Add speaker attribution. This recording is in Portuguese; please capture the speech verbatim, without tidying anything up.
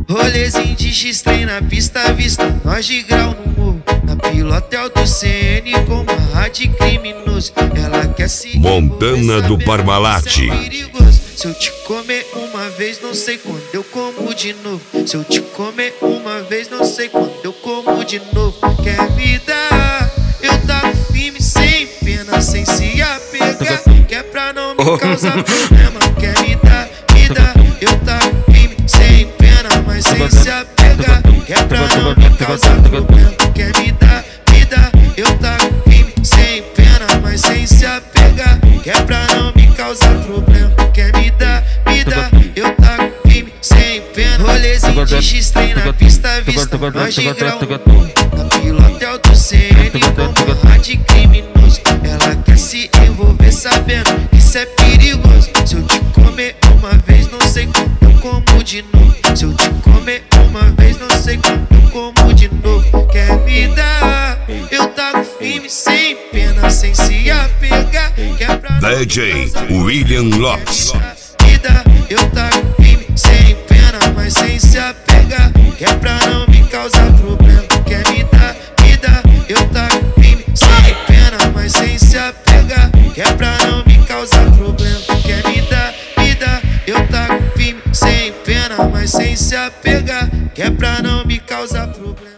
Speaker 1: Rolezinho de X-Trem na pista à vista, nós de grau no morro. Na pilotel do C N com uma rádio criminoso. Ela quer se
Speaker 2: Montana do Parmalat.
Speaker 1: Se eu te comer uma vez, não sei quando eu como de novo. Se eu te comer uma vez, não sei quando eu como de novo. Quer me dar? Eu tava firme, sem pena, sem se apegar. Quer pra não me causar problema. Quer me dar, me dar? Eu tava firme, sem pena, mas sem se apegar. Quer pra não me causar problema. Quer me dar, me dar? Eu tava firme, sem pena, mas sem se apegar. Quer pra não me causar problema. Quer me dar, me dar? Eu tava firme, sem pena. Rolezinho de X-Trem na pista à vista, nós de grau no morro. Na pilotel do C N com uma rádio criminoso. Ela quer se envolver sabendo que isso é perigoso. Se eu te comer uma vez, não sei quando eu como de novo. Se eu te comer uma vez, não sei quando eu como de novo. Quer me dar? Eu tava firme, sem pena, sem se apegar. Quer pra
Speaker 2: D J William Lopes.
Speaker 1: Me dá, eu tava firme, sem pena, mas sem se apegar. Quer pra não me causar problema. Quer me dar, me dá? Eu tava firme, sem pena, mas sem se apegar. Quer pra não me causar problema. Quer me dar, me dá? Eu tava firme, sem pena, mas sem se apegar. Quer pra não me causar problema.